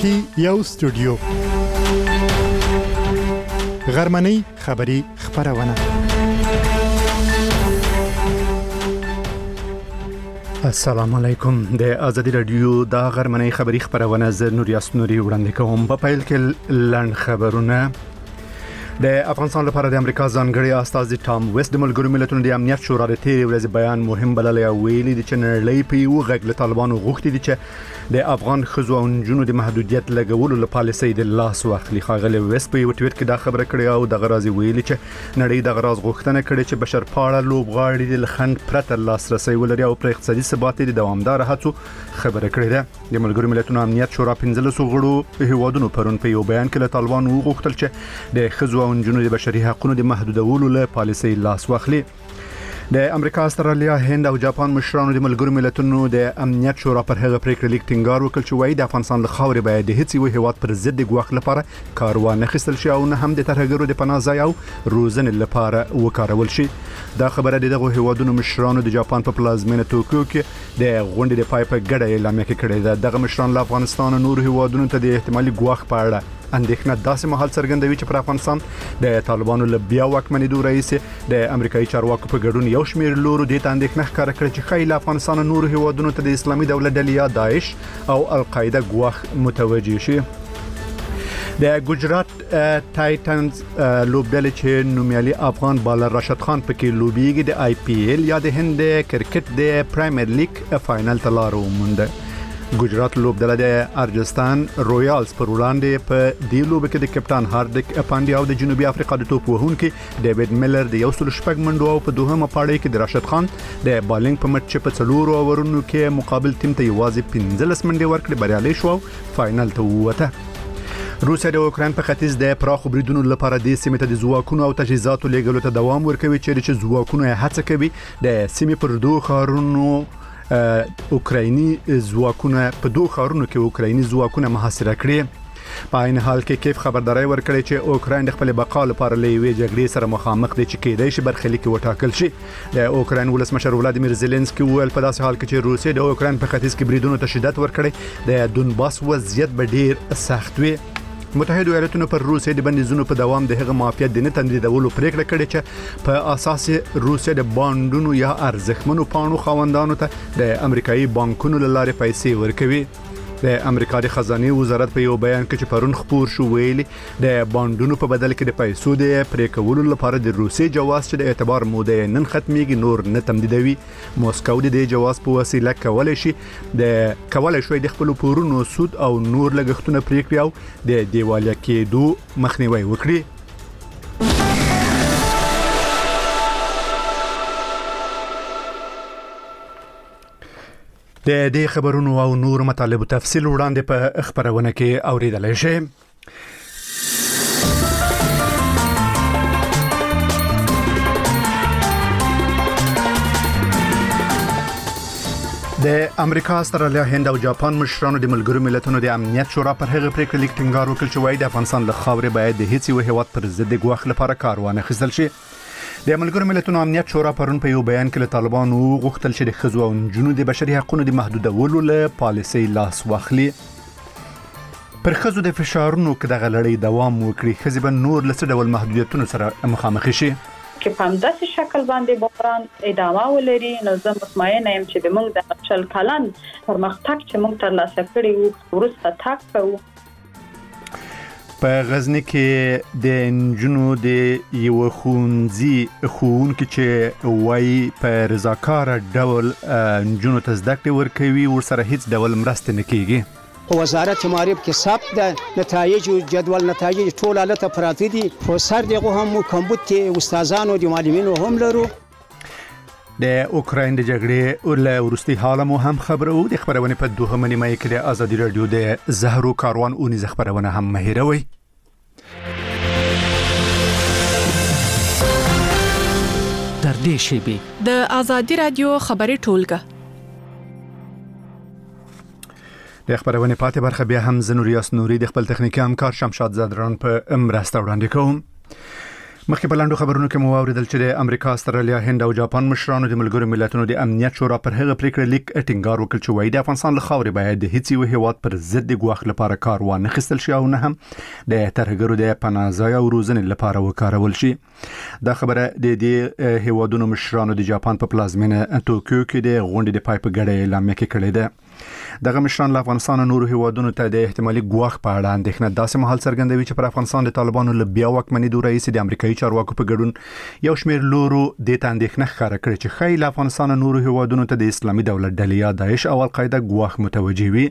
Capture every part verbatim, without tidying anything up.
کې یو استودیو غرمنۍ خبری خبرونه. السلام علیکم. د آزادی رادیو د غرمنۍ خبری خبرونه ز نوریاس نوري وړاندې کوم. په پیل کې لړن خبرونه. د افغانستان لپاره د امریکا ځانګړي استازي ټام ویست د ملګرو ملتونو د امنیت شورا د تیرې ورځې بیان مهم بللی او ویلي دي چې نړۍ په یو غږ له طالبانو غوښتي دي چې د افغان ښځو او نجونو د محدودیت لګولو له پالیسۍ د لاس واخلي. ښاغلی ویست په یو ټویټ کې دا خبره کړې او د غراض ویلي چې نړۍ د غراض غوښتنه کړې چې بشرپاله لوبغاړي د لخند پرته لاسرسي ولري او پر اقتصادي ثبات د دوامدار هڅو خبره کړې ده. د ملګرو ملتونو امنیت شورا پنځلس غړو هیوادونو پرون په یو بیان کې له طالبانو غوښتل چې د ښځو او نجونو د بشري حقوقو د محدودولو له پالیسۍ لاس واخلي. د امریکا، استرالیا، هند او جاپان مشرانو د ملګرو ملتونو د امنیت شورا پر هغه پریکړه لیک ټینګار وکړ چې وایي د افغانستان له خاورې باید د هیڅ یو هیواد پر ضد د ګواښ لپاره کار وانه خیستل شي او نه هم د ترهګرو د پناه ځای او روزنې لپاره وکارول شي. دا خبره دغه هیوادونو مشرانو د جاپان په پلازمینه توکیو کې د غونډې د پای په ګډه اعلامیه کې کړې ده. دغه مشران له افغانستان او نور هیوادونو ته د احتمالي ګواښ په اړه اندېښنه داسې مهال څرګندوي چې پر افغانستان د طالبانو له بیا واکمنېدو راهیسې د امریکایي چارواکو په ګډون یو شمېر لورو دې ته اندېښنه ښکاره کړې چې ښایي له افغانستان او نورو هیوادونو ته د اسلامي دولت ډلې یا داعش او القاعده ګواښ متوجه شي. د ګجرات ټایټنز لوبډلې چې نومیالي افغان بالر راشد خان پکې لوبیږي د آی پی ایل یا د هند کرکټ د پریمیر لیګ فائنل ته لار ومونده. ګجرات لوبډله د ارجستان رویالز پر وړاندې په دې لوبه کې د کپټان هاردیک پانډیا او د جنوبي افریقا د توپ وهونکي ډیوډ میلر د یو سل شپږ منډو او په دوهمه پاړۍ کې د راشد خان د بالینګ په مټ چې په څلورو اورونو کې مقابل ټیم ته یوازې پنځلس منډې ورکړې بریالي شو او فائنل ته ووته. روسیا د اوکراین په ختیځ د پراخو بریدونو لپاره د سیمې ته د ځواکونو او تجهیزاتو لیږلو ته دوام ورکوي چې د ځواکونو هڅه کوي د سیمې پر دوه ښارونو اوکرایني ځواکونه په دوه ښارونو کې اوکرایني ځواکونه محاصره کړي. په عین حال کې کیف خبرداري ورکړي چې اوکراین د خپل بقا لپاره له یوې جګړې سره مخامخ دي چې کېدای شي برخلیک وټاکل شي. د اوکراین ولسمشر ولادیمیر زيلنسکي وویل په داسې حال کې چې روسیه د اوکراین په ختیځ کې بریدونو ته شدت ورکړي د دونباس وضعیت به ډیر سخت وي. متحده ایالاتونو پر روسیه د بندیزونو په دوام د هغه مافیات د نه تمدیدولو پریکړه کړې چې په اساس روسیه د بانډونو یا ارزښتمنو پانو خاوندانو ته د امریکایي بانکونو له لارې پیسې ورکوي. د امریکا د خزانه وزارت په یو بیان کې چې پرون خبر شو ویلي د بانډونو په بدل کې د پیسو د پریکولو لپاره د روسي جواز چې د اعتبار موده نن ختميږي نور نه تمدیدوي. موسکو د دې جواز په وسیله کولای شي د کولای شوی د خپل پورونو سود او نور لګښتونه پریکړي او د دیوالیا کېدو مخنیوي وکړي. د دې خبرونو او نور مطالب تفصیل وړاندې په خبرونه کې اوریدل شي. د امریکا، استرالیا، هند او جاپان مشرانو د ملګرو ملتونو د امنیت شورا پر هغه پریکړه لیک ټینګار وکړ چې وایي د افغانستان له خاورې باید د هیڅ یو هیواد پر ضد ګواښ لپاره کار وانه خیستل شي. د ملګرو ملتونو امنیت شورا پرون په یو بیان کې له طالبانو غوښتل چې د ښځو او نجونو د بشري حقوقو د محدودولو له پالیسۍ لاس واخلي. پر ښځو د فشارونو کې د غلړې دوام وکړي ښځې به نور له څه ډول محدودیتونو سره مخامخ شي. چې په همداسې شکل باندې بحران ادامه ولري نو زه مطمئنه یم چې د موږ د شل کلن پرمختګ چې موږ ترلاسه کړی وو وروسته تګ کوو. په غزنی کې د نجونو د یو ښوونځي ښوونکي چې وایي په رضاکاره ډول نجونو ته زده کړې ورکوي ورسره هیڅ ډول مرسته نه کیږي. په وزارت معارف کې ثبت د نتایج او جدول نتایج ټول حالت پراته دي. په سر دغه هم کمبود کې استادانو د معلمینو هم لرو. د اوکراین د جګړې له وروستي حاله مو هم خبرو د خبرونه په دوهمه نیمه کې د آزادي رادیو د زهرو کاروان اونیز خبرونه هم مهیروي. در دې شیبه د آزادي رادیو خبري ټولګه د خبرونه پاتې برخه بیا هم زنوریاس نوري د خپل تخنیکی همکار شمشاد زدران په مرسته وړاندې کوم. مخکې په لاندو خبرونو کې مو واوریدل چې د امریکا، استرالیا، هند او جاپان مشرانو د ملګرو ملتونو د امنیت شورا پر هغه پریکړه لیک ټینګار وکړ چې وایي د افغانستان له خاورې باید د هیڅ یو هیواد پر ضد د ګواښ لپاره کار وانه خیستل شي او نه هم د ترهګرو د پناهځای او روزنې لپاره وکارول شي. دا خبره د دې هیوادونو مشرانو د جاپان په پلازمینه توکیو کې د غونډې د پای په ګډه اعلامیه کې کړې ده. دغه مشران له افغانستان او نورو هیوادونو ته د احتمالي ګواښ په اړه اندېښنه داسې مهال څرګندوي چې پر افغانستان د طالبانو له بیا واکمنۍ دوره یې د امریکایي چارواکو په ګډون یو شمېر لورو د اندېښنه ښکاره کړې چې ښایي له افغانستان او نورو هیوادونو ته د اسلامي دولت ډلې یا داعش او القاعده ګواښ متوجه وي.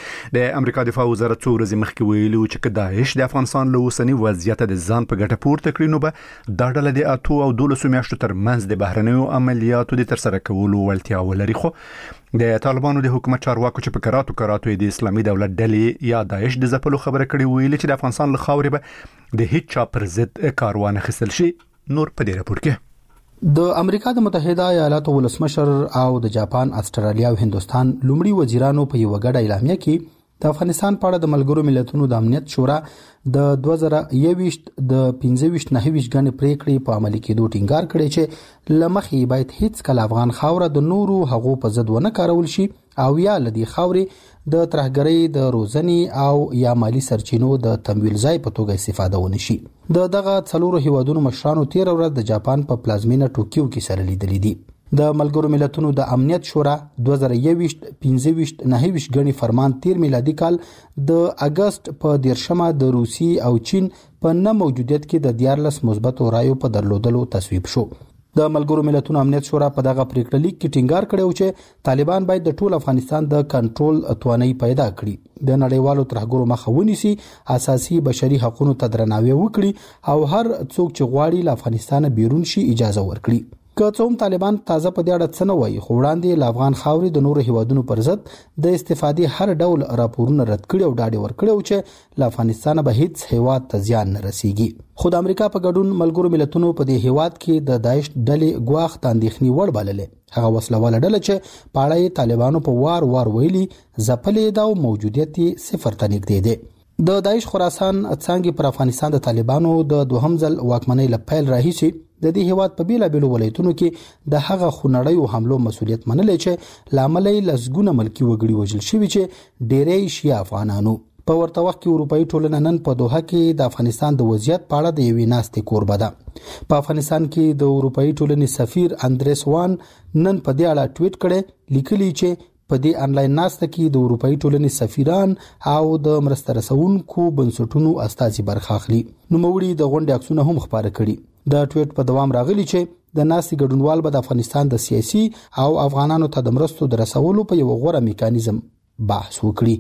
د امریکا دفاع وزارت څو ورځې مخکې ویلي چې که داعش د افغانستان له اوسنی وضعیت د ځان په ګټه پورته کړي نو به دا ډله د اتو او دولسو میاشتو ترمنځ د بهرنیو عملیاتو د ترسره کولو وړتیا ولري. خو د طالبانو د حکومت چارواکو چې په کراتو کراتو د اسلامي دولت ډلې یا داعش د ځپلو خبره کړې ویلي چې د افغانستان له خاورې به د هیڅ چا پر ضد کاروان خیستل شي. نور په دې راپور کې د امریکا د متحده ایالاتو ولسمشر او د جاپان، استرالیا او هندستان لومړي وزیرانو په یو غړ اعلامیه کې د افغانستان په اړه د ملګرو ملتونو د امنیت شورا د دوه زره یوویشت د پنځه ویشت نه ویشت غنې پریکړې په عملي کېدو ټینګار کړی چې لمخې باید هیڅ کله افغان خاوره د نورو هغو په ضد ونه کارول شي او یا لدی خاورې د ترهګرۍ د روزنې او یا مالی سرچینو د تمویل ځای په توګه استفاده ونه شي. د دغه څلورو هیوادونو مشرانو تیر ورځ د جاپان په پلازمینه ټوکیو کې سره لیدلې دي. د ملګرو ملتونو د امنیت شورا دوه زره یوویشت پنځه ویشت نه ویشت غنې فرمان تیر میلادي کال د اگست په دیرشمه د روسي او چین په نه موجودیت کې د دیارلس مثبت رایو په درلودلو تصویب شو. د ملګرو ملتونو امنیت شورا په دغه پریکړه لیک کې ټینګار کړی چې طالبان باید د ټول افغانستان د کنټرول توانایي پیدا کړي، د نړیوالو ترهګرو مخه ونیسي، اساسي بشري حقوقو ته درناوی وکړي او هر څوک چې غواړي له افغانستان بیرون شي اجازه ورکړي. که څوم طالبان تازه په دې اړه څه نه وایي، خو وړاندې له افغان خاورې د نورو هیوادونو پر ضد د استفادې هر ډول راپورونه رد کړي او ډاډ ورکړي چې له افغانستان به هیڅ هیواد ته زیان نه رسیږي. خو د امریکا په ګډون ملګرو ملتونو په دې هیواد کې د داعش ډلې ګواښ ته اندېښنې وړ بللې. هغه وسلواله ډله چې په اړه یې طالبانو په وار وار ویلي ځپلې ده او موجودیت یې صفر ته نږدې دی. د داعش خراسان څنګه پر افغانستان د طالبانو د دوهم ځل واکمنۍ له پیل راهیسي د دې هیواد په بیلا بیلو ولایتونو کې د هغه خونړیو حملو مسولیت منلې چې لامل یې لسګونه ملکی وګړي وژل شوي چې ډېری شي افغانانو. په ورته وخت کې اروپאי ټولنه نن په دوحه کې د افغانستان د وضعیت په اړه د یوې ناستې کوربه ده. په افغانستان کې د اروپאי ټولنې سفیر اندریس وان نن په دې اړه ټویټ کړي، لیکلي چې په دې انلاین ناسته کې د اروپאי ټولنې سفیران او د مرسته رسونکو بنسټونو استازي برخه اخلي. نوموړي د غونډې عکسونه هم خپاره کړي. د ټویټ په دوام راغلی چې د ناستې ګډونوال به د افغانستان د سیاسي او افغانانو ته د مرستو د رسولو په یو غوره میکانیزم بحث وکړي.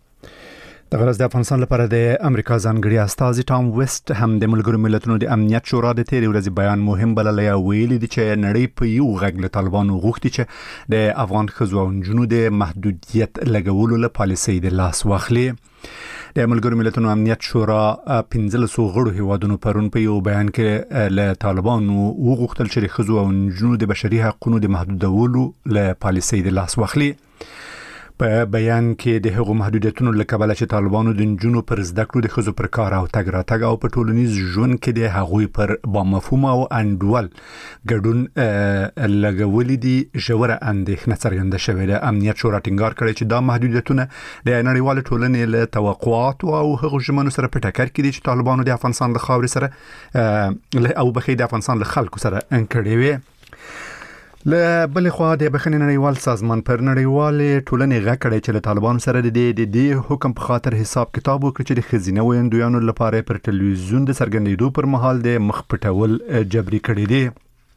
د غرض د افغانستان لپاره د امریکا ځانګړي استازي ټام ویسټ هم د ملګرو ملتونو د امنیت شورا د تیرې ورځې بیان مهم بللی او ویلي دي چې نړۍ په یو غږ له طالبانو غوښتي چې د افغان ښځو او نجونو د محدودیت لګولو له پالیسۍ د لاس واخلي. د ملګرو ملتونو امنیت شورا پنځلسو غړو هیوادونو پرون په یو بیان کې له طالبانو وغوښتل چې د ښځو او نجونو د بشري حقوقو د محدودولو له پالیسۍ د لاس واخلي. په بیان کې د هغو محدودیتونو له کبله چې طالبانو د نجونو پر زده کړو، د ښځو پر کار او تګ راتګ او په ټولنیز ژوند کې د هغوی پر بامفهومه او انډول ګډون لګولي دي ژوره اندېښنه څرګنده شوې ده. امنیت شورا ټینګار کړی چې دا محدودیتونه د نړیوالې ټولنې له توقعاتو او هغو ژمنو سره په ټکر کې دي چې طالبانو د افغانستان له خاورې سره او بخې د افغانستان له خلکو سره انکړې وي. له بل خوا د بخښنې نړیوال سازمان پر نړیوالې ټولنې غږ کړی چې له طالبانو سره د دې د حکم په خاطر حساب کتاب وکړي چې د ښځینه ویندویانو لپاره پر ټلویزیون د څرګندېدو پر مهال د مخ پټول جبري کړي دي.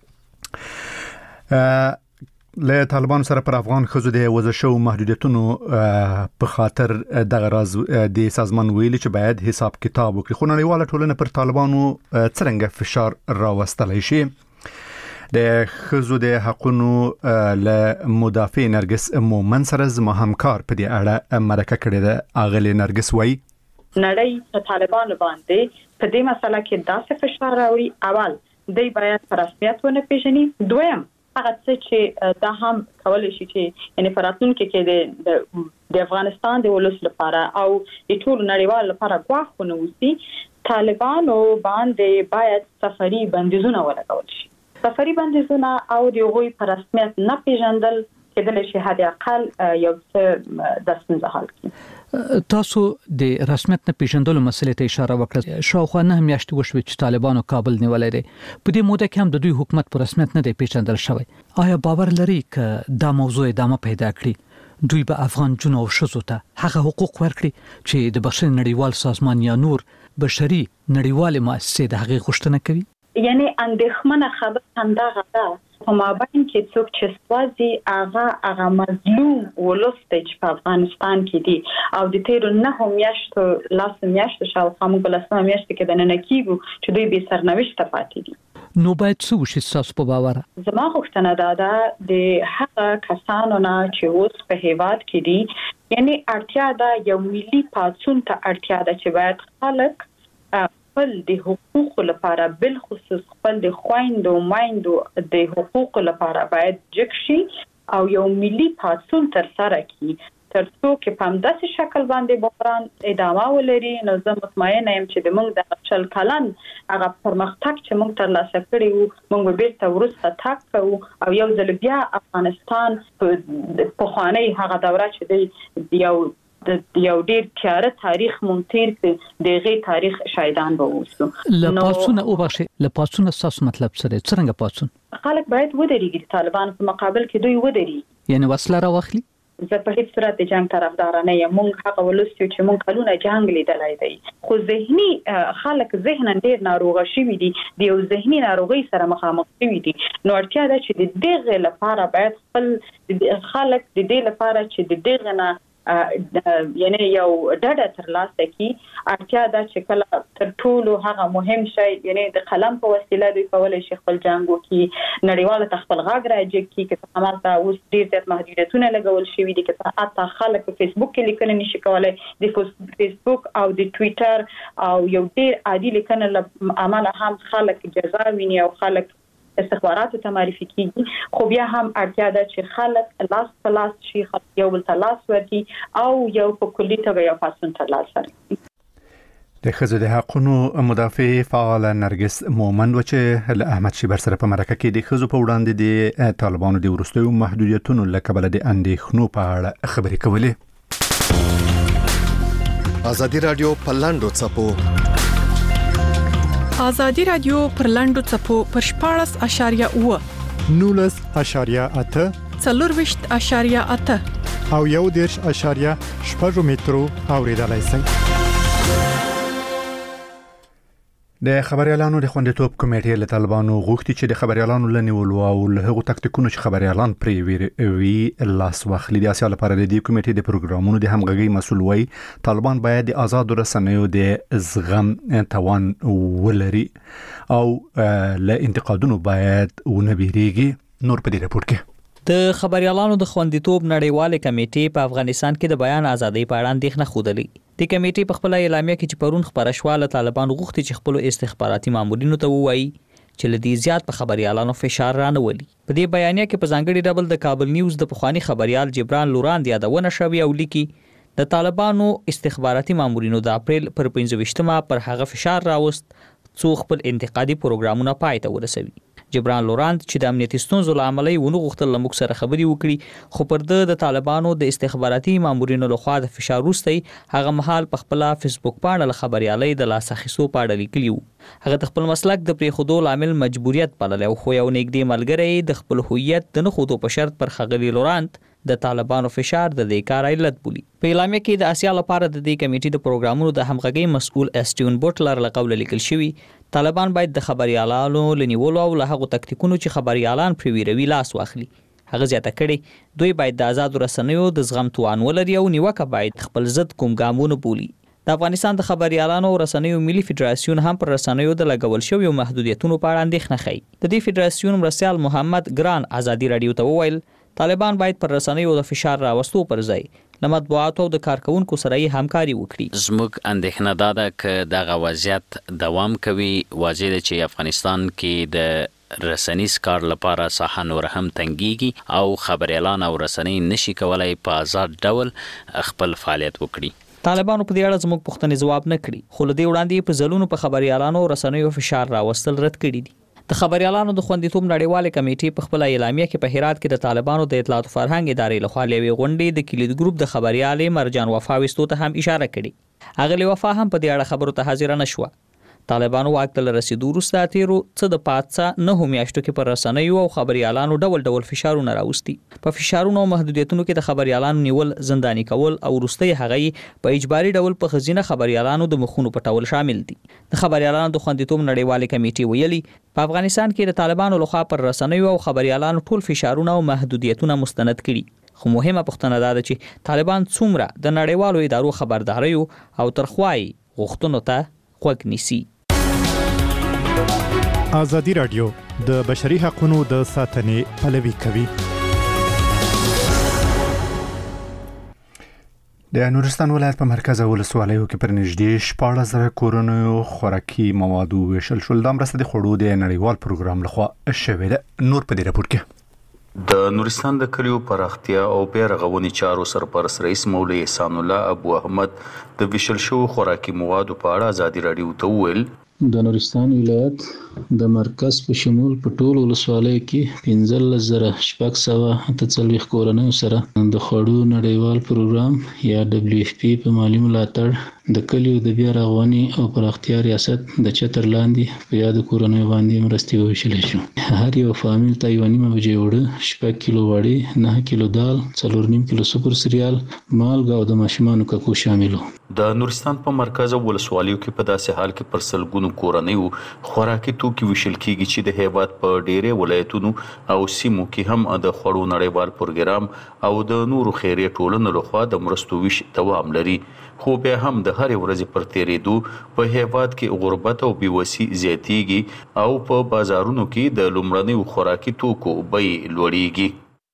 له طالبانو سره پر افغان ښځو د وضع شوو محدودیتونو په خاطر دغه راز د سازمان ویلي چې باید حساب کتاب وکړي. خو نړیواله ټولنه پر طالبانو څرنګه فشار راوستلی شي؟ د ښځو د حقونو له مدافع نرګس مومن سره زما همکار په دې اړه مرکه کړې ده. اغلی نرګس وایي نړۍ په طالبانو باندې په دې مسله کې داسې فشار راوړي. اول دوی باید په رسمیت ونه پیژني، دویم هغه څه چې دا هم کولای شي چې یعنی فراتونکو کې د د افغانستان د ولس لپاره او د ټول نړیوال لپاره ګواښ ونه وسی. طالبانو باندې باید سفري بندیزونه ولګول شي. سفري بندیزونه او د غوي پر رسمیت نه پیژندل کېدل شي حد اقل یو څه د ستونزې حل کړي. تاسو د رسمیت نه پیژندلو مسلې ته اشاره وکړه. شاوخوا نه میاشتې وشوي چې طالبانو کابل نیولای دي. په دې موده کې هم د دوی حکومت پر رسمیت نه دی پیژندل شوی. آیا باور لري چې دا موضوع ادامه پیدا کړي دوی به افغان جنو او شذو ته هغه حقوق ورکړي چې د بشري نړیوال سازمان یا نور بشري نړیوال مؤسسې د هغې غوښتنه کوي؟ یعنی اندېښمنه خبره همدغه ده په مابین کې څوک چې سوازي هغه هغه مظلوم ولسته چې په افغانستان کې دي او د تیرو نه میاشتو لاس میاشتو شاوخوا موږ په لسمه میاشت کې د نن کېږو چې دوی به سرنوشت پاتې دي. نو باید څه وشي تاسو په باور؟ زما غوښتنه ده د هغه کسانو نه چې اوس په هیواد کې دي یعنی اړتیا ده یو ملي پاڅون ته اړتیا ده چې باید خلک خپل د حقوقو لپاره بل خصوص خپل د خويندو مایندو د حقوقو لپاره باید جګ شي او یو ملي پاڅون تر سره کړي تر څو کې په همداسې شکل باندې بحران ادامه ولري. نو زه مطمئنه یم چې د موږ د شل کلن هغه پرمختګ چې موږ ترلاسه کړی وو موږ بیرته ورسته تګ کوو او یو ځل بیا افغانستان په خواني هغه دوره چې د یو د یو ډیر تیاره تاریخ مونتیر کې دغه تاریخ شایدان به وسو. لپاسونه او بشه لپاسونه ساس مطلب سره څنګه پاسون؟ خلک باید ودرېږي طالبان په مقابل کې دوی ودرېږي یعنی وسله راوخلي. زه په هیڅ صورت د جنگ طرفدار نه یم. موږ هغه ولستو چې موږ کلونه جنگ لیدلای دی خو ذهني خلک ذهن ډیر ناروغه شوي دي د یو ذهني ناروغي سره مخامخ شوي دي. نو اړتیا ده چې د دغه لپاره باید خپل خلک د دې لپاره چې د دغه نه یعنی یو ډډه تر لاسه کی اړتیا ده چې کله تر ټولو هغه مهم شی یعنی د قلم په وسیله دوی کولای شي خپل جنگو کی نړیواله تخپل غاګ راځي کی چې همالته اوس ډیر زیات محدودیتونه لګول شوي دي چې حتی خلک په فیسبوک کې لیکنه نشي کولای د فیسبوک او د ټوئیټر او یو ډیر عادي لیکنه عمل هم خلک جزا ویني او خلک استخباراتو ته معرفي کیږي خو بیا هم اړتیا ده چې خلک لاس په لاس شي خلک یو بل ته لاس ورکړي او یو په کلي توګه یو پاسون ترلاسه کړي. د ښځو د حقوقو مدافع فعال نرګس مومند چې له احمد شیبر سره په مرکه کې د ښځو په وړاندې د طالبانو د وروستیو محدودیتونو له کبله د اندېښنو په اړه خبرې کولې. ازادي رادیو په لاندو څپو ازادي رادیو پر لاندو څپو پر شپاړس اشاریه اوه نولس اشاریه اته څلورويشت اشاریه اته او یو دیرش اشاریه شپږ مترو اوریدلای شئ. د خبريالانو د خوندیتوب کمیټې له طالبانو غوښتي چې د خبريالانو لنیولو او له هغو تکتیکونو چې خبريالان پرې وی لاس واخلي د اسیا لپاره د دې کمیټې د پروګرامونو د همغږي مسول وای طالبان باید د آزاد رسنیو د زغم توان ولري او له انتقادونو باید ونبيريږي. نور په دې راپور کې د خبريالانو د خوندیتوب نړیواله کمیټې په افغانستان کې د بیان ازادۍ په اړه اندېښنه خوده. د کمیټې په خپل اعلامیه کې چې پرون خبره شواله طالبان غوښتي چې خپل استخباراتي مامورینو ته ووایي چې لدی زیات په خبريالانو فشار رانه ولي. په دې بیانیه کې په ځانګړي ډول د کابل نیوز د پخوانی خبريال جبران لوراند یادونه شوی او لیکي د طالبانو استخباراتي مامورینو د اپریل پر پنځه ویشتمه پر هغه فشار راوست څو خپل انتقادي پروګرامونه پای ته ورسوي. جبران لوراند چې د امنیتي ستونزو لامل یې ونه غوښتل لمک سره خبري وکړي خو پر د طالبانو د استخباراتي مامورینو لخوا د فشار وروسته هغه مهال په خپل فیسبوک باندې له خبريالۍ د لاسخیسو پاړه لیکلی و. هغه خپل مسلک د پریخودو لامل مجبوریت بلل او خو یو نګدي ملګری د خپل هویت د نه خودو په شرط پر خغلی لوراند د طالبانو فشار د دې کار علت بولی. په اعلامیه کې د اسیا لپاره د دې کمیټې د پروګرامونو د همغږي مسؤل اسټیون بوټلر له قوله لیکل شوی طالبان باید د خبريالانو لنیولو او له هغو تکتیکونو چې خبريالان پریویروي لاس واخلي. هغه زیاته کړي دوی باید د آزاد رسنیو د زغم توان ولري او نیوکه باید خپل ضد کوم ګامونه بولی. د افغانستان د خبريالانو او رسنیو ملي فدراسیون هم پر رسنیو د لګول شویو محدودیتونو په اړه اندېښنه ښيي. د دې فدراسیون مرستیال محمد ګران ازادي رادیو ته وویل طالبان باید پر رسنیو د فشار راوستو پر ځای له مطبوعاتو او د کارکونکو سره یې همکاري وکړي. زموږ اندېښنه دا ده چې دغه وضعیت دوام کوي. واضح ده چې افغانستان کې د رسنیز کار لپاره ساحه نور هم تنګيږي او خبريالان او رسنۍ نشي کولای په آزاد ډول خپل فعالیت وکړي. طالبانو په دې اړه زموږ پوښتنې ځواب نه کړي، خو لدې وړاندې په ځلونو په خبريالانو او رسنیو فشار راوستل رد کړي دي. د خبريالانو د خوندیتوب نړیواله کمیټې په خپل اعلامیه کې په هرات کې د طالبانو د اطلاعات او فرهنګ ادارې لخوا لوي غونډې د کلید ګروپ د خبريالې مرجان وفا وستو ته هم اشاره کړي. اغلی وفا هم په دې اړه خبرو ته حاضر نه شو. طالبانو واک ته رسیدو وروسته تیرو څه د پاتڅه نه میاشتو کې پر رسنیو او خبريالانو ډول ډول فشارونه راوستي. په فشارونو او محدودیتونو کې د خبريالانو نیول، زنداني کول او وروستي هغه په اجباري ډول په خزینه خبريالانو د مخونو پټول شامل دي. د خبريالانو د خوندیتوب نړیواله کمیټې ویلي په افغانستان کې د طالبانو لخوا پر رسنیو او خبريالانو ټول فشارونه او محدودیتونه مستند کړي. خو مهمه پوښتنه ده چې طالبان څومره د نړیوالو ادارو خبرداري او ترخوای غوښتنو ته غوږ نیسي. ازادي رادیو د بشري حقوقو د ساتنې پلوي کوي. د نورستان ولایت په مرکز ولسوالیو کې پر نږدې شپاړس زره کورونو خوراکي مواد ویشل شول. د مرسته د خوړو د نړیوال پروګرام لخوا شوې ده. نور په دې راپور کې د نورستان د کلیو پراختیا او بیرغونی چارو سرپرست رئیس مولوی احسان الله ابو احمد د ویشل شو خوراکي مواد په اړه ازادي رادیو ته ویل د نورستان ولایت د مرکز په شمول په ټول ولسوالیو کې پنځلس زره شپږ سوه اته څلوېښت کورنیو سره د خوړو نړیوال پروګرام یا دبلیو اف پی په مالي ملاتړ د کلیو د بیا رغونې او پراختیا ریاست د چتر لاندې په یاد کورنیو باندې مرستې وویشلې شو. هر یو فامیل ته یوه نیمه بجې اوړه، شپږ کیلو وړۍ، نه کیلو دال، څلور نیم کیلو سوپر سریال، مالګه او د ماشومانو ککو شامل وو. د نورستان په مرکز ولسوالیو کې په داسې حال کې پر سلګونو کورنیو خوراکي توکي ویشل کیږي چې د هیواد په ډېرې ولایتونو او سیمو کې هم د خوړو نړیوال پروګرام او د نورو خیریه ټولنو لخوا د مرستو ویش دوام لري. خو بیا هم د هرې ورځې پر تیرېدو په هیواد کې غربت او بیوسي زیاتیږي او په بازارونو کې د لومړنیو خوراکي توکو بیې لوړیږي.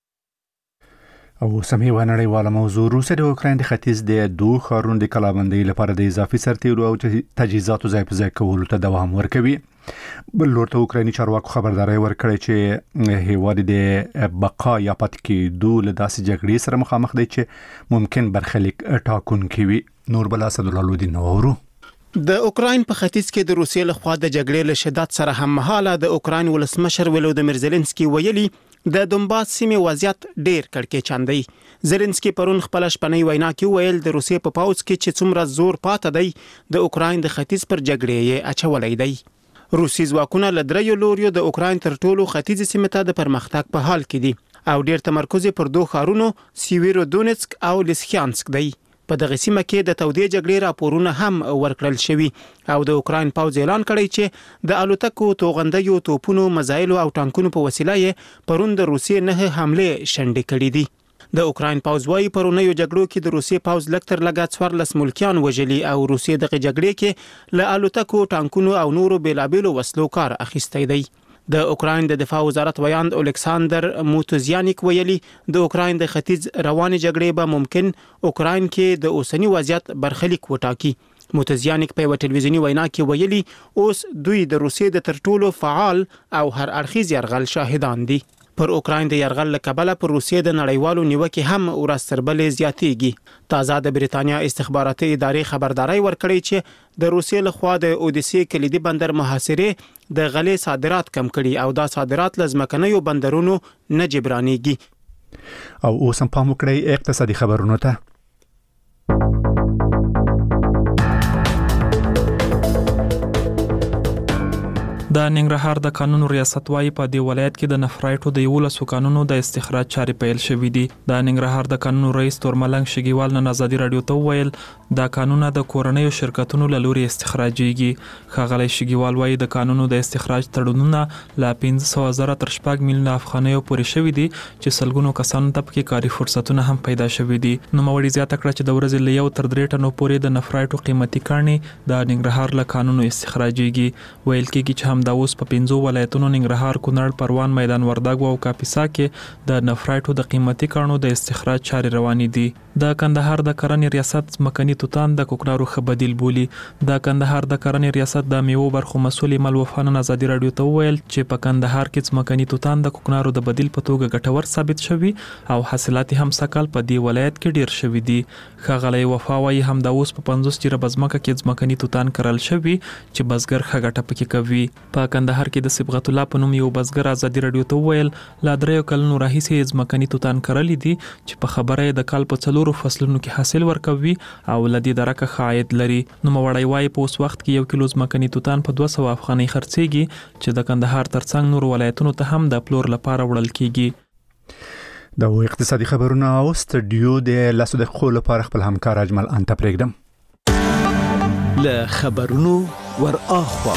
او سمې و نړیواله موضوع روسیه د اوکراین د ختیځ د دوه ښارونو د کلابندۍ لپاره د اضافي سرتیرو او تجهیزاتو ځای په ځای کولو ته دوام ورکوي. بل لور ته اوکرایني چارواکو خبرداري ورکړې چې هیواد د بقا یا پاتې کېدو له داسې جګړې سره مخامخ دی چې ممکن برخلیک ټاکونکی وي. نور بل اسدالله لودي نورو د اوکراین په ختیځ کې د روسیې لخوا د جګړې له شدت سره هم مهاله د اوکراین ولسمشر ولودمیر زيلنسکي ویلي د دومباس سیمې وضعیت ډیر کړکېچن دی. زيلنسکي پرون خپل شپنۍ وینا کې ویل د روسیې په پاوځ کې چې څومره زور پاتې دی د اوکراین د ختیځ پر جګړې یې اچولای دی. روسي ځواکونه له دریو لوریو د اوکراین تر ټولو ختیځ سیمې ته د پرمختګ په حال کې دي او ډیر تمرکز پر دوه ښارونو سیویرو دونیتسک او لیسچانسک دی. په دغه سیمه کې د تودې جګړې راپورونه هم ورکړل شوي او د اوکراین پاوځ اعلان کړی چې د الوتکو، توغندیو، توپونو، مزایلو او ټانکونو په وسیله یې پرون د روسیې نه حمله شنډې کړې دي. د اوکراین پاوځ وايي پرونیو جګړو کې د روسیې پاوځ لکتر لګا څوارلس ملکیان وژلي او روسیې دغه جګړې کې له الوتکو، ټانکونو او نورو بیلابیلو وسلو کار اخیستی دی. د اوکراین د دفاع وزارت ویاند الکساندر موتوزیانیک ویلي د اوکراین د ختیځ روانې جګړې به ممکن اوکراین کې د اوسنی وضعیت برخلیک وټاکي. موتوزیانیک په یو ټلویزیونی وینا کې ویلي اوس دوی د روسیې د ترټولو فعال او هر اړخیز یرغل شاهدان دي. پر اوکراین د یرغل له کبله پر روسیې د نړیوالو نیوکې هم ورځ تر بلې زیاتېږي. تازه د بریتانیا استخباراتي ادارې خبرداري ورکړې چې د روسیې لخوا د اودیسې کلیدي بندر محاصره د غلې صادرات کم کړي او دا صادرات لزمکنیو بندرونو نه جبرانېږي. او اوس هم پام وکړئ اقتصادي خبرونو ته. د ننګرهار د قانونو ریاست وايي په دې ولایت کې د نفرایټو د یولسو قانونو د استخراج چارې پیل شوې دي. د ننګرهار د قانونو رئیس تورملنګ شګیوال نن ازادي رادیو ته ویل دا قانونونه د کورنیو شرکتونو له لوري استخراجيږي. ښاغلی شګیوال وايي د قانونو د استخراج تړونونه لا پنځه سوه زره تر شپږ میلیونه افغانیو پورې شوي دي چې سلګونو کسانو ته پکې کاري فرصتونه هم پیدا شوي دي. نوموړي زیاته کړه چې د ورځې له یو تر درې ټنو پورې د نفرایټو قیمتي کاڼي د ننګرهار له قانونو استخراجيږي. ویل کېږي چې هم د اوس په پنځو ولایتونو ننګرهار، کونړ، پروان، میدان وردګ او کاپیسا کې د نفرایټو د قیمتي کانونو د استخراج چارې روانې دي. د کندهار د کرنې ریاست ځمکني توتان د کوکنارو ښه بدیل بولي. د کندهار د کرنې ریاست د میوو برخو مسؤل ایمل وفا نن ازادي راډیو ته وویل چې په کندهار کې ځمکني توتان د کوکنارو د بدیل په توګه ګټور ثابت شوي او حاصلات هم سکل په دې ولایت کې ډیر شوي دي. ښاغلی وفا وايي هم د اوس په پنځوس جریبه ځمکه کې ځمکني توتان کرل شوي چې بزګر ښه ګټه پکې کوي. په کندهار کې د صبغت الله په نوم یو بزګر ازادي راډیو ته وویل لا دریو کلونو راهیسې ځمکني توتان کرلي دي چې په خبره د کال په څلورو فصلونو کې حاصل ورکوي او لدی درکه ښاید لري. نو مړی وايي په اوس وخت کې یو کیلو ځمکني توتان په دوه سوه افغانۍ خرڅيږي چې د کندهار ترڅنګ نور ولایتونو ته هم د پلور لپاره وړل کیږي. دا و اقتصادي خبرونه او استودیو د لاسو د خپل لپاره خپل همکار اجمل انت پرېږدم. له خبرونو ور اخوا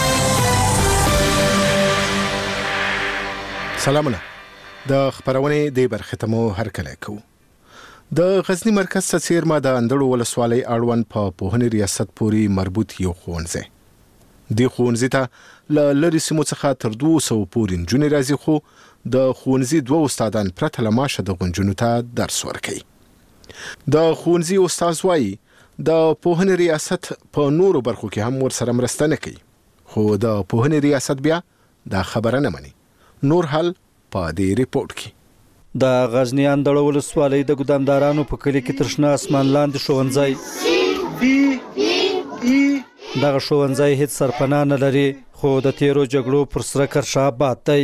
سلامونه. د خبرونه د برخه ته مو هرکلی کو. د غزنی مرکز څخه د اندړو ولسوالۍ اړوند په پوهنې ریاست پوری مربوط یو ښوونځی. د ښوونځي ته له لری سیمو څخه تر دوه سوه پورې نجونې راځي، خو د ښوونځي دوه استادان پرته له معاشه د غنجونو ته درس ورکوي. د ښوونځي استاد وايي د پوهنې ریاست په نورو برخو کې هم ورسره مرسته نه کوي، خو د پوهنې ریاست بیا دا خبره نه مني. نور حل په دې ریپورت کې. د غزنی اندړو ولسوالۍ د ګدامدارانو په کلی کې ترشنه اسمان لاندې ښوونځی دغه ښوونځی هیڅ سرپناه نه لري، خو د تیرو جګړو پر سره کرشا آباد دی.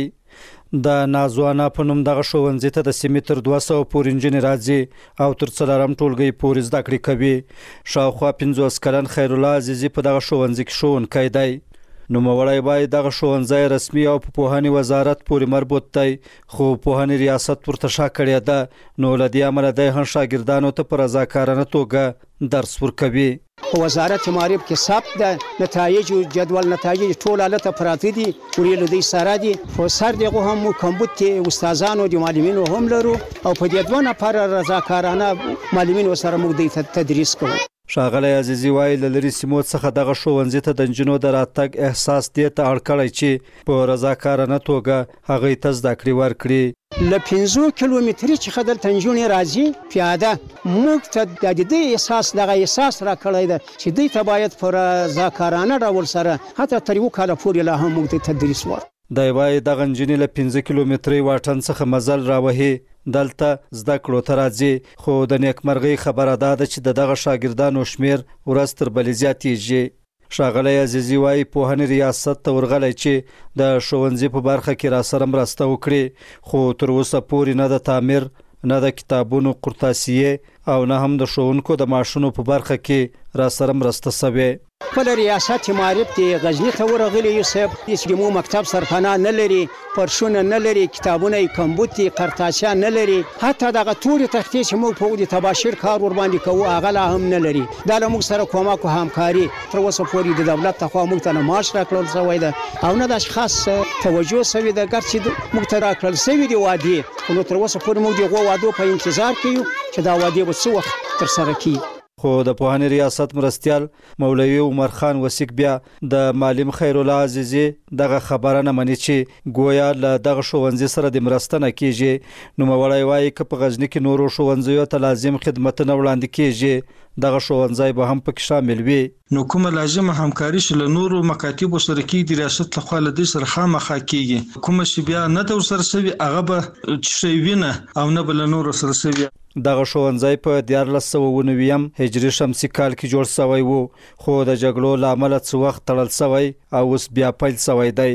د نازوانا په نوم دغه ښوونځي ته د سیمې تر دوه سوه پورې نجونې راځي او تر څلورم ټولګي پورې زده کړې کوي. شاوخوا پنځوس کلن خیرالله عزیزي په دغه ښوونځي کې ښوونکی دی. نوموړی وايي دغه ښوونځی رسمي او په پوهنې وزارت پورې مربوط دی، خو پوهنې ریاست ورته شا کړې ده، نو له دې امله دی هم شاګردانو ته په رضاکارانه توګه درس ورکوي. وزارت معارف کې ثبت ده نتایج او جدول نتایج ټول الته پراته دي ورېلو دي سره دي خو سر دغه هم کمبود کې استادانو او معلمینو هم لرو او په دې دوه نفر رضاکارانه معلمینو سره موږ د تدریس کوو. ښاغلی عزیزي وايي له لرې سیمو څخه دغه ښوونځي ته د نجونو د راتګ احساس دې ته اړ کړی چې په رضاکارانه توګه هغوی ته زده کړې ورکړي. له پنځو کیلومتري څخه دلته نجونې راځي پیاده، موږ ته د دې احساس دغه احساس راکړی ده چې دوی ته باید په رضاکارانه ډول سره حتی تر یو کاله پورې لا هم موږ ته تدریس ورکړي. دی وايي دغه نجونې له پنځه کیلومتري واټن څخه مزل راوهي دلته زده کړو ته راځي، خو د نیکمرغۍ خبره دا ده چې د دغه شاګردانو شمیر ورځ تر بلې زیاتیږي. ښاغلی عزیزي وايي پوهنې ریاست ته ورغلی چې د ښوونځي په برخه کې راسره مرسته وکړي، خو تر اوسه پورې نه د تعمیر، نه د کتابونو قرطاسیې او نه هم د ښوونکو د معاشونو په برخه کې راسره مرسته شوې. خپل ریاست معارف د غزنی ته ورغلی یو صاحب چې مو مکتب سرپناه نه لري، پرشونه نه لري، کتابونه کمبود دي، قرطاسیا نه لري، حتی دغه توري تختې چې موږ په دې تباشیر کار ور باندې کوو هغه لا هم نه لري. دا له موږ سره کومک او همکاري تر اوسه پورې د دولت ته موږ ته نه معاش راکړل شوی ده او نه د اشخاص توجه شوی ده، ګرچې موږ ته راکړل شوی دی وعدې، خو تر اوسه پورې موږ دغه وعدو په انتظار کوو چې دا وعدې به څه وخت تر سره کیږي. خو د پوهنې ریاست مرستیال مولوي عمر خان وسیک بیا د معلم خیرالله عزیزي دغه خبره نه مني چې ګویا له دغه ښوونځي سره د مرسته نه کیږي. نوموړی وايي که په غزني کې نورو ښوونځیو ته لازم خدمتونه وړاندې کیږي دغه ښوونځی به هم پکې شامل وي. نو کومه لازمه همکاري چې له نورو مکاتبو سره کیږي د ریاست لخوا له دې سره خامخا کیږي، کومه چې بیا نه د ورسره سوي هغه به چې وینه او نه بل نور سره سوي. دغه ښوونځی په دیارلس سوه اووه نوي هجري شمسي کال کې جوړ شوی وو، خو د جګړو له امله څه وخت تړل شوی او اوس بیا پیل شوی دی.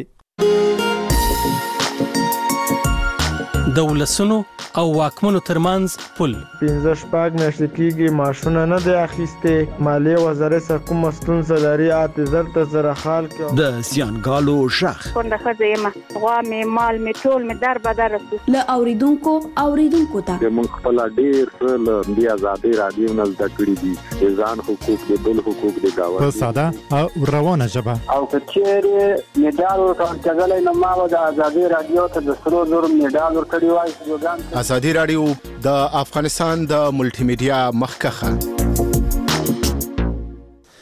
د ولسونو او واکمنو ترمنځ پل پنځه شپږ میاشتې کېږي معاشونه نه دی اخیستې، مالیې وزارت څخه کومه ستونزه لري اته زر ته زره خال کې د زیانګالو غږ کونډه ښځه یم، غوا مې مال مې ټول مې در بدر رسو له اوریدونکو اوریدونکو ته موږ خپل ډېر څه له دې ازادۍ راډیو نه زده کړي دي، د ځان حقوق د بل حقوق د ګاونډي په ساده او روانه ژبه او که چیرې میډال ورکول کېدلی نو ما به د ازادۍ راډیو ته د سرو زرو میډال ورکړی وای. ازادي راډیو د افغانستان د ملټي میډیا مخکخه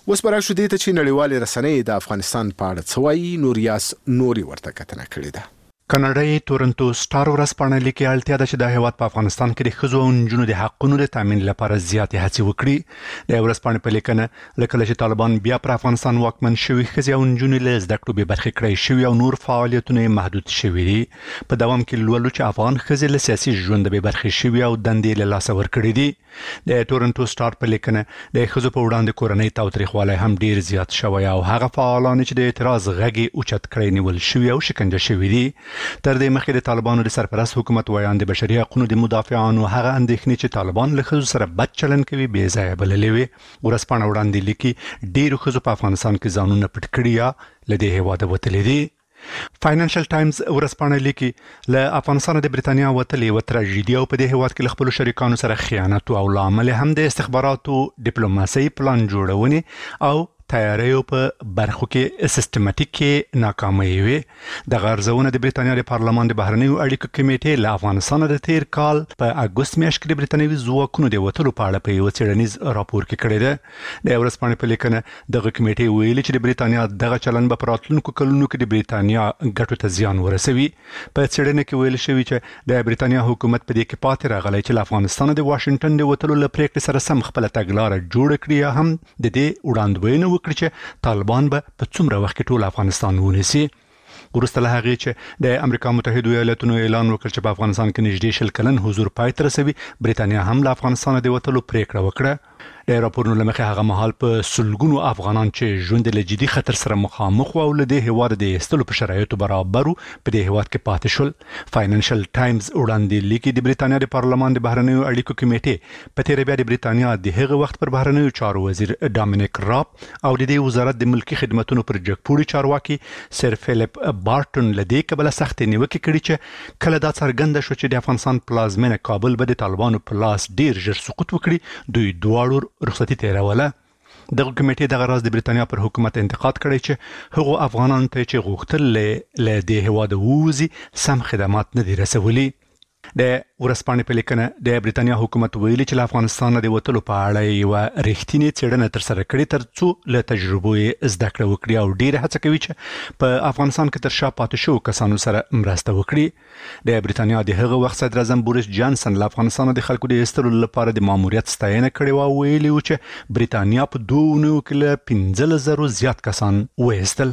اوس برا شو دې ته چې نړیوالې رسنۍ د افغانستان په اړه څه وایي. نوریاس نوري ورته کتنه کړې ده. کاناډایي تورنټو سټار ورځپاڼه لیکي اړتیا ده چې د هیواد په افغانستان کې د ښځو او نجونو د حقونو د تامین لپاره زیاتې هڅې وکړي. د ورځپاڼې په لیکنه لکه چې طالبان بیا پر افغانستان واکمن شوي ښځې او نجونې له زده کړو بې برخې کړای شوي او نور فعالیتونه محدود شوي دي. په دوام کې لولو چې افغان ښځې له سیاسي ژوند بې برخې شوي او دندې له لاسه ورکړي دي. د تورنټو سټار په لیکنه د ښځو په وړاندې کورنۍ تاوتریخوالی هم ډیر زیات شوی او هغه فعالان چې د اعتراض غږ یې اوچت کړی نیول شوي او شکنجه شوي دي. تر دې مخکې د طالبانو د سرپرست حکومت ویان د بشري حقوقو د مدافعانو هغه اندېښنې چې طالبان له ښځو سره بد چلند کوي بې ځایه بللې وې. ورځپاڼه وړاندې لیکي ډېرو ښځو په افغانستان کې ځانونه پټ کړي یا له دې هېواده وتلي دي. فاینانشل ټایمز ورځپاڼه لیکي له افغانستان د بریتانیا وتلې و تراژیدي او په دې هېواد کې له خپلو شریکانو سره خیانت او لامل هم د استخباراتو ډیپلوماسي پلان جوړونې او تیاریو په برخو کې سیستماتیکي ناکامي وي. د غرضونه د بریتانیا د پارلمان د بهرنیو اړیکو کمیټې له افغانستان د تیر کال په اګوست میاشت کې د بریتانیوي ځواکونو د وتلو په اړه په یو څېړنیز راپور کې کړی ده. د ورځپاڼې په لیکنه دغه کمیټې ویلي چې د بریتانیا دغه چلن به په راتلونکو کلونو کې د بریتانیا ګټو ته زیان ورسوي. په څېړنه کې ویل شوي چې د بریتانیا حکومت په دې کې پاتې راغلی چې له افغانستان د واشنگټن د وتلو له پریکړې سره سم خپله تګلاره جوړه کړي یا هم د دې وړاندوینه وکړي چې طالبان به په څومره وخت کې ټول افغانستان ونیسي. وروسته له هغې چې د امریکا متحده ایالاتونو اعلان وکړ چې په افغانستان کې نږدې شل کلن حضور پای ته رسوي، بریتانیا هم له افغانستان د وتلو پریکړه وکړه. د راپورونو له مخې هغه مهال په سلګونو افغانان چې ژوند له جدي خطر سره مخامخ وو او له دې هېواده د ایستلو په شرایطو برابر په دې هېواد کې پاتې شول. فاینانشل ټایمز وړاندې لیکي د بریتانیا د پارلمان د بهرنیو اړیکو کمیټې په تېره بیا د بریتانیا د هغه وخت پر بهرنیو چارو وزیر ډامینیک راب او د دې وزارت د ملکي خدماتو پر جګپوړي چارواکي سر فیلیپ بارټون له دې کبله سختې نیوکې کړي چې کله دا څرګنده شو چې د افغانستان پلازمینه کابل به د طالبانو په لاس ډیر ژر سقوط وکړي، دوی دواړو رخصتي تیروله. دغه کمیټې دغه راز د بریتانیا پر حکومت انتقاد کړی چې هغو افغانانو ته چې غوښتل له دې هېواده ووځي سم خدمات نه دي رسولي. د ورځپاڼې په لیکنه د بریتانیا حکومت ویلي چې له افغانستان د وتلو په اړه یوه رښتینې څېړنه ترسره کړې تر څو له تجربو یې زده کړه وکړي او ډېره هڅه کوي چې په افغانستان کې تر شا پاتې شوو کسانو سره مرسته وکړي. د بریتانیا د هغه وخت صدر اعظم بوریس جانسن له افغانستان د خلکو د ایستلو لپاره د ماموریت ستاینه کړې وه او ویلي و چې بریتانیا په دوه اونیو کې له پنځلس زرو زیات کسان وایستل.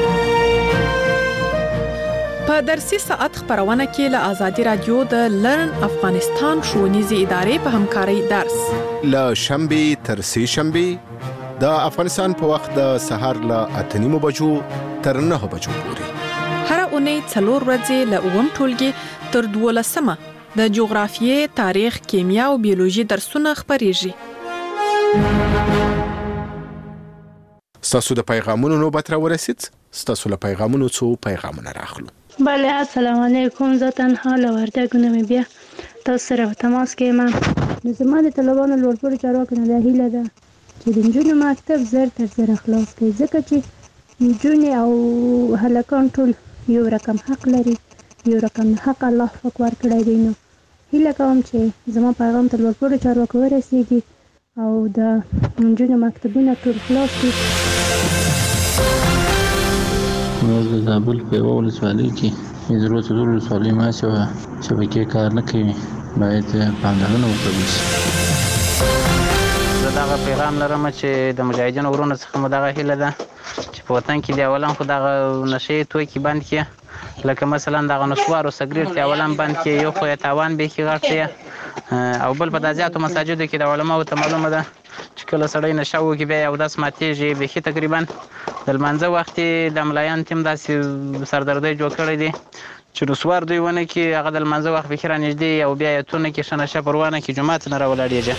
په درسي ساعت خبرونه کې له آزادي رادیو د لرن افغانستان ښوونیزې ادارې په همکارۍ درس له شنبه تر سه شنبه د افغانستان په وخت د سهار له اته نیمو بجو تر نه بجو پورې هر اونۍ څلور ورځې له اووم ټولګي تر دولسمه د جغرافیې، تاریخ، کیمیا او بیولوژي درسونه خبريږي. ستاسو د پیغامونو نوبت را ورسید. ستاسو له پیغامونو څو پیغامونه راخلو. بله السلام علیکم. زه تنها له وردګو نه بیا تاسو سره په تماس کې یم. زما د طالبانو لوړپوړو چارواکو نه دا هیله ده چې د نجونو مکتب زر تر زره خلاص کړي، ځکه چې نجونې او هلکان ټول یو رقم حق لري، یو رقم حق الله پاک ورکړی دی. نو هیله کوم چې زما پیغام ته لوړپوړو چارواکو ورسیږي او د نجونو مکتبونه ټول خلاص کړي. د زابل په یوه ولسوالۍ کې د زرو څلور ولسوالۍ ماسې وه، شبکې کار نه کوي، باید پاملرنه وکړل شي. زه دغه پیغام لرم چې د مجاهدینو ورونو څخه مو دغه هیله ده چې په وطن کې د اولان خو دغه نشې توکي بند کړي، لکه مثلا دغه نسوارو سګرېټ د اولان بند کړي، یو خو یې تاوان بیخي غټ دی، او بل په دا زیاتو مساجدو کې د علماو ته معلومه ده چې کله سړی نشه وکړي بیا یې اودس ماتېږي بیخي تقریبا. د لمانځه وخت یې د ملایانو ټیم داسې سردردۍ جوړ کړی دی چې نسوار دوی ونه کړي، هغه د لمانځه وخت بیخي رانږدې او بیا ایتونه کې ښه نشه پر ونه کړي، جومات نه راولاړېږي.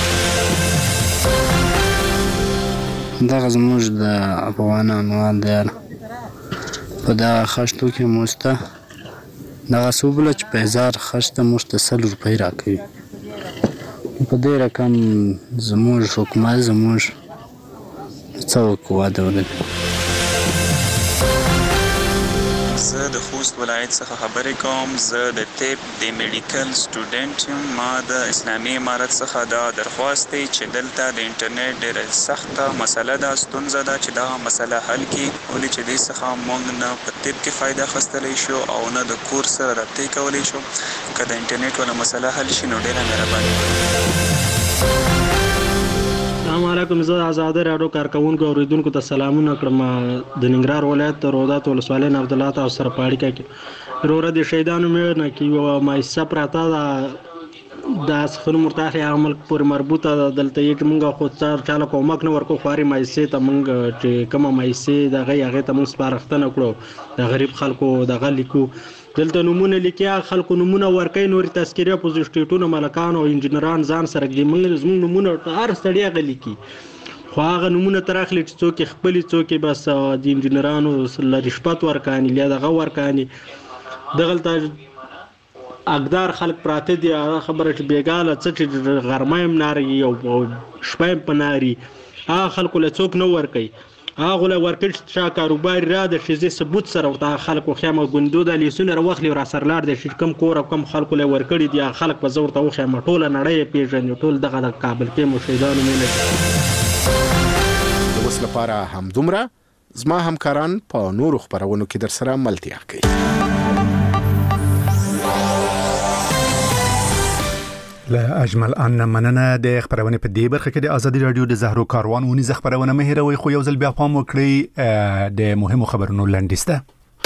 دغه زموږ د افغانانو حال دی په دغه خښتو کې موږ ته دغه څه وبوله چې په هزار خښت ته موږ ته سل روپۍ راکوي. په دې رقم زموږ حکومت زموږ څه وکړو دولت. زه د خوست ولایت څخه خبرې کوم. زه د طب د میډیکل سټوډنټ یم. ما د اسلامي امارت څخه دا درخواست دی چې دلته د انټرنیټ ډېره سخته مسله ده، ستونزه ده چې دا مسله حل کړي، ولې چې دې څخه موږ نه په طب کې فایده اخیستلی شو او نه د کور سره رابطې کولی شو. که د انټرنیټ ولا مسله حل شي نو ډېره مهرباني. السلام علیکم. زه آزاده راډیو کارکونکو اوریدونکو ته سلامونه کړم. د ننګرهار ولایت د رودات ولسوالۍ نه عبدالله تاسو سره په اړیکه کې وروره د شهیدانو مېړه کې یوه مؤسسه پراته ده د سخن مرتاح عمل پورې مربوطه ده. دلته یې چې موږ خو څار چاله کومک نه ورکو، خواري مؤسسې ته موږ چې کومه مؤسسې دغه هغې ته موږ سپارښتنه کړو د غریب خلکو دغه لیکو. دلته نمونه لیکي، خلکو نمونه ورکوي، نورې تذکیرې پوزیشټیټونه ملکان او انجینران ځان سره ږدي. موږ زموږ نمونه هر سړی هغه لیکي، خو هغه نمونه تر اخلي چې څوک یې خپلې څوک یې بس د انجینرانو له رشوت ورکاني یا دغه ورکاني. دغلته اقدار خلک پراته دي. هغه خبره چې بېګاله څه چې غرمه هم ناري او شپه هم په ناري، هغه خلکو له څوک نه ورکوي. هغه له ورکړ چې کاروبار را د شیزه ثبوت سره ورته خلکو خیمه ګوندو د لیسونه راوخلی را سره لار د شرکم کور او کم خلکو له ورکړي دي. خلک په زور ته خیمه ټوله نړۍ پیژني، ټول دغه د کابل کې مشهدانو مینه. د اوس لپاره هم دومره. زما همکاران په نورو خبرونو کې در سره ملتیا کوي. له اجمل ان مننه. د خبرونه په دې برخه کې د ازادي رادیو د زهرو کاروان ونیزه خبرونه مهیروي، خو یو ځل بیا پام وکړئ د مهمو خبرونو لنډیسته.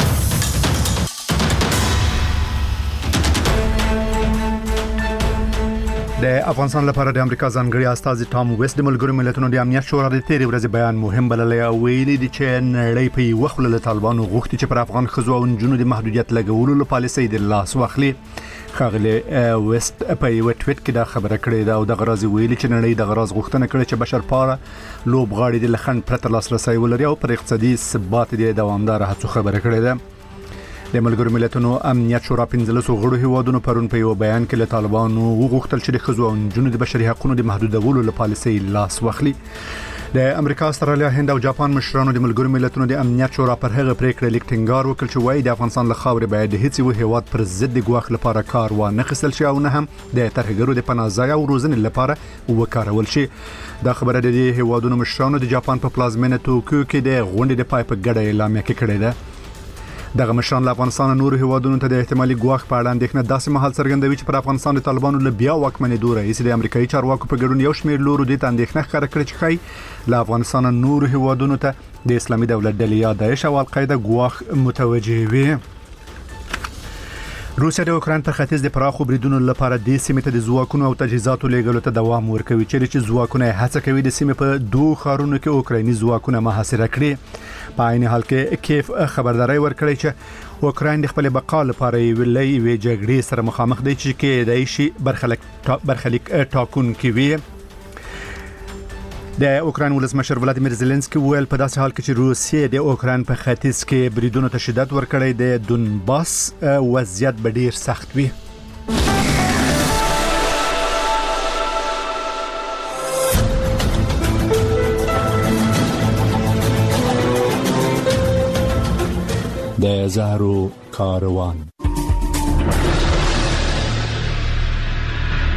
د افغانستان لپاره د امریکا ځانګړي استازي ټام ویست د ملګرو ملتونو د امنیت شورا د تیرې ورځې بیان مهم بللی او ویلي دي چې نړۍ په یوه خوله له طالبانو غوښتي چې پر افغان ښځو او نجونو د محدودیت لګولو له پالیسۍ د لاس واخلي. ښاغلی ویست په یو ټویټ کې دا خبره کړې ده او د غراض ویلي چې نړۍ د غراض غوښتنه کړې چې بشرپاله لوبغاړي د لخند پرته لاسرسي ولري او پر اقتصادي ثبات د دوامدار هڅو خبره کړې ده. د ملګرو ملتونو امنیت شورا پنځلسو غړو هیوادونو پرون په یو بیان کې له طالبانو وغوښتل چې د ښځو او نجونو د بشري حقوقو د محدودولو له پالیسۍ لاس واخلي. د امریکا، استرالیا، هند او جاپان مشرانو د ملګرو ملتونو د امنیت شورا پر هغه پریکړه لیک ټینګار وکړ چې وايي د افغانستان له خاورې باید د هیڅ یو هیواد پر ضد د ګواښ لپاره کار وانه خیستل شي او نه هم د ترهګرو د پناه ځای او روزنې لپاره وکارول شي. دا خبره د دې هیوادونو مشرانو د جاپان په پلازمینه توکیو کې د غونډې د پای په ګډه اعلامیه کې کړې ده. دغه مشران له افغانستان او نورو هیوادونو ته د احتمالي ګواښ په اړه اندېښنه داسې مهال څرګندوي چې پر افغانستان د طالبانو له بیا واکمنېدو راهیسې د امریکایي چارواکو په ګډون یو شمېر لورو دې ته اندېښنه ښکاره کړې چې ښایي له افغانستان او نورو هیوادونو ته د اسلامي دولت ډلې یا داعش او القاعده ګواښ متوجه وي. روسیا د اوکراین په ختیځ د پراخو بریدونو لپاره د سیمې ته د ځواکونو او تجهیزاتو لیږلو ته دوام ورکوي، چیرې چې ځواکونه هڅه کوي د سیمې په دوه ښارونو کې اوکرایني ځواکونه محاصره کړي. په عین حال کې کیف خبرداري ورکړې چې اوکراین د خپل بقا لپاره یوې لویې جګړې سره مخامخ دی چې کېدای شي برخلیک برخلیک ټاکونکې وي. د اوکراین ولسمشر ولادیمیر زيلنسکي ویل په داسې حال کې چې روسیې د اوکراین په ختیځ کې بریدونو ته شدت ورکړی د دونباس وضعیت به ډیر سخت وي. د زهرو کاروان